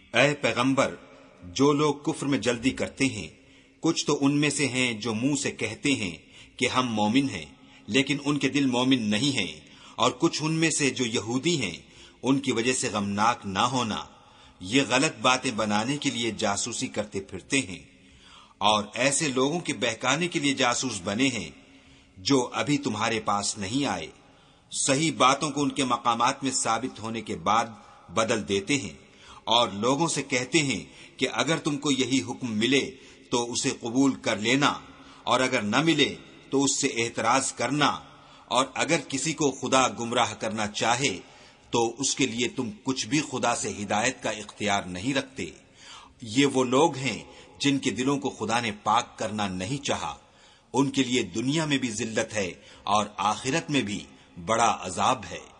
ऐ पैगंबर, जो लोग कुफ्र में जल्दी करते हैं, कुछ तो उनमें से हैं जो मुंह से कहते हैं कि हम मोमिन हैं, लेकिन उनके दिल मोमिन नहीं हैं, और कुछ उनमें से जो यहूदी हैं, उनकी वजह से गमनाक ना होना, ये गलत बातें बनाने के लिए जासूसी करते फिरते हैं, और ऐसे लोगों के बहकाने के लिए जासूस बने हैं जो अभी तुम्हारे पास नहीं आए। सही बातों को उनके मकामात में साबित होने के बाद बदल देते हैं, और लोगों से कहते हैं कि अगर तुमको यही हुक्म मिले तो उसे कबूल कर लेना, और अगर न मिले तो उससे एतराज करना, और अगर किसी को खुदा गुमराह करना चाहे तो उसके लिए तुम कुछ भी खुदा से हिदायत का इख्तियार नहीं रखते। ये वो लोग हैं जिनके दिलों को खुदा ने पाक करना नहीं चाहा। उनके लिए दुनिया में भी जिल्लत है और आखिरत में भी बड़ा अजाब है।